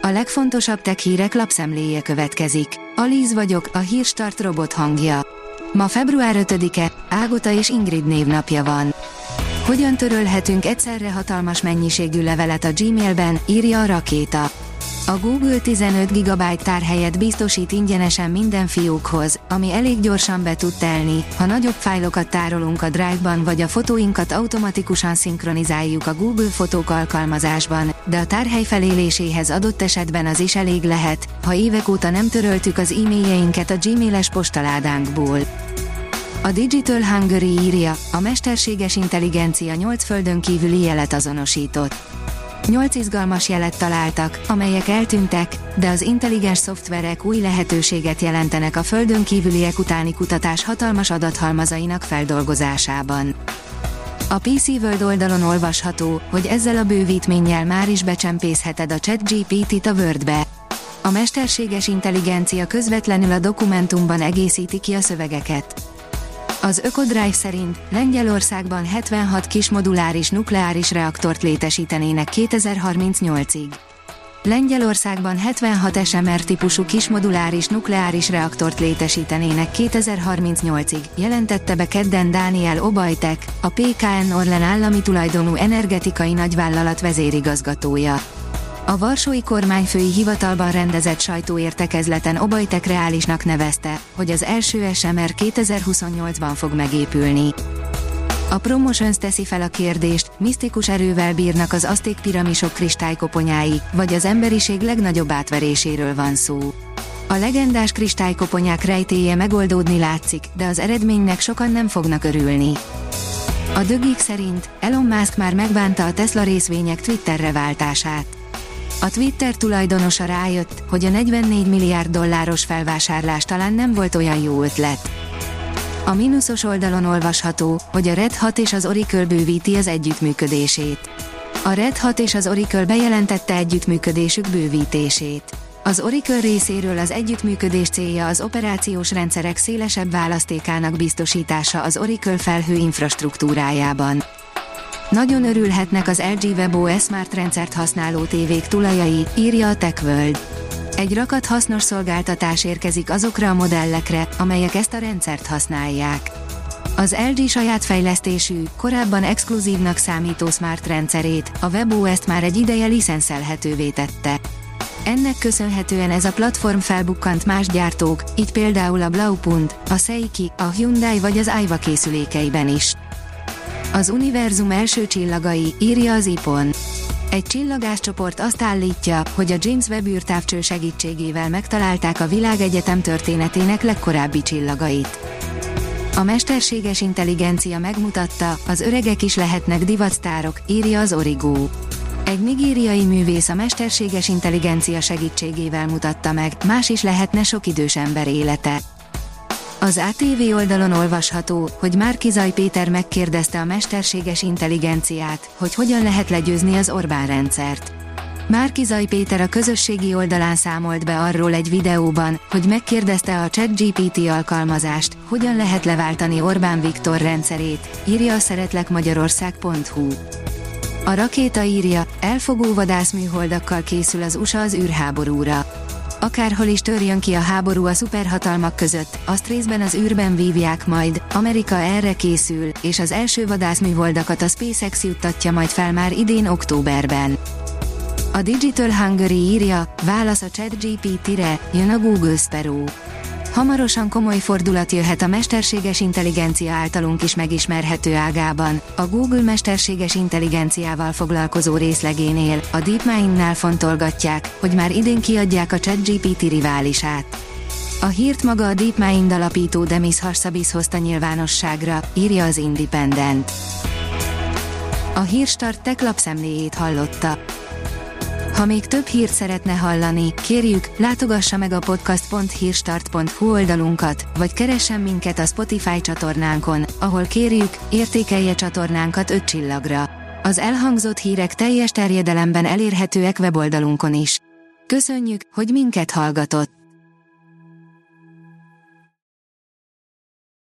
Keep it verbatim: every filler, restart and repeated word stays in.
A legfontosabb tech hírek lapszemléje következik. Alíz vagyok, a Hírstart robot hangja. Ma február ötödike, Ágota és Ingrid névnapja van. Hogyan törölhetünk egyszerre hatalmas mennyiségű levelet a Gmailben, írja a Rakéta. A Google tizenöt gigabyte tárhelyet biztosít ingyenesen minden fiókhoz, ami elég gyorsan be tud telni, ha nagyobb fájlokat tárolunk a Drive-ban vagy a fotóinkat automatikusan szinkronizáljuk a Google Fotók alkalmazásban, de a tárhely feléléséhez adott esetben az is elég lehet, ha évek óta nem töröltük az e-mailjeinket a Gmail-es postaládánkból. A Digital Hungary írja, a mesterséges intelligencia nyolc földön kívüli jelet azonosított. Nyolc izgalmas jelet találtak, amelyek eltűntek, de az intelligens szoftverek új lehetőséget jelentenek a földön kívüliek utáni kutatás hatalmas adathalmazainak feldolgozásában. A pé cé World oldalon olvasható, hogy ezzel a bővítménnyel már is becsempészheted a ChatGPT-t a Wordbe. A mesterséges intelligencia közvetlenül a dokumentumban egészíti ki a szövegeket. Az Ökodrive szerint Lengyelországban hetvenhat kis moduláris nukleáris reaktort létesítenének kétezer-harmincnyolcig. Lengyelországban hetvenhat es em er típusú kis moduláris nukleáris reaktort létesítenének kétezer-harmincnyolcig, jelentette be kedden Daniel Obajtek, a pé ká en Orlen állami tulajdonú energetikai nagyvállalat vezérigazgatója. A varsói kormányfői hivatalban rendezett sajtóértekezleten Obajtek reálisnak nevezte, hogy az első es em er kétezer-huszonnyolcban fog megépülni. A Promotions teszi fel a kérdést, misztikus erővel bírnak az azték piramisok kristálykoponyái, vagy az emberiség legnagyobb átveréséről van szó. A legendás kristálykoponyák rejtélye megoldódni látszik, de az eredménynek sokan nem fognak örülni. A The Geek szerint Elon Musk már megbánta a Tesla részvények Twitterre váltását. A Twitter tulajdonosa rájött, hogy a negyvennégy milliárd dolláros felvásárlás talán nem volt olyan jó ötlet. A mínuszos oldalon olvasható, hogy a Red Hat és az Oracle bővíti az együttműködését. A Red Hat és az Oracle bejelentette együttműködésük bővítését. Az Oracle részéről az együttműködés célja az operációs rendszerek szélesebb választékának biztosítása az Oracle felhő infrastruktúrájában. Nagyon örülhetnek az el gé WebOS Smart rendszert használó tévék tulajai, írja a TechWorld. Egy rakat hasznos szolgáltatás érkezik azokra a modellekre, amelyek ezt a rendszert használják. Az el gé saját fejlesztésű, korábban exkluzívnak számító Smart rendszerét, a WebOS-t már egy ideje licenszelhetővé tette. Ennek köszönhetően ez a platform felbukkant más gyártók, így például a Blaupunkt, a Seiki, a Hyundai vagy az Aiwa készülékeiben is. Az univerzum első csillagai, írja az i pon. Egy csillagáscsoport azt állítja, hogy a James Webb űrtávcső segítségével megtalálták a világegyetem történetének legkorábbi csillagait. A mesterséges intelligencia megmutatta, az öregek is lehetnek divatsztárok, írja az Origo. Egy nigériai művész a mesterséges intelligencia segítségével mutatta meg, más is lehetne sok idős ember élete. Az á té vé oldalon olvasható, hogy Márki-Zay Péter megkérdezte a mesterséges intelligenciát, hogy hogyan lehet legyőzni az Orbán rendszert. Márki-Zay Péter a közösségi oldalán számolt be arról egy videóban, hogy megkérdezte a ChatGPT alkalmazást, hogyan lehet leváltani Orbán Viktor rendszerét, írja a szeretlekmagyarország pont hu. A Rakéta írja, elfogó vadászműholdakkal készül az u es á az űrháborúra. Akárhol is törjön ki a háború a szuperhatalmak között, azt részben az űrben vívják majd, Amerika erre készül, és az első vadászműholdakat a SpaceX juttatja majd fel már idén októberben. A Digital Hungary írja, válasz a ChatGPT-re, jön a Google Sparrow. Hamarosan komoly fordulat jöhet a mesterséges intelligencia általunk is megismerhető ágában. A Google mesterséges intelligenciával foglalkozó részlegénél, a DeepMind-nál fontolgatják, hogy már idén kiadják a ChatGPT riválisát. A hírt maga a DeepMind alapító Demis Hassabis hozta nyilvánosságra, írja az Independent. A Hírstart Tech lapszemléjét hallotta. Ha még több hírt szeretne hallani, kérjük, látogassa meg a podcast pont hírstart pont hu oldalunkat, vagy keressen minket a Spotify csatornánkon, ahol kérjük, értékelje csatornánkat öt csillagra. Az elhangzott hírek teljes terjedelemben elérhetőek weboldalunkon is. Köszönjük, hogy minket hallgatott!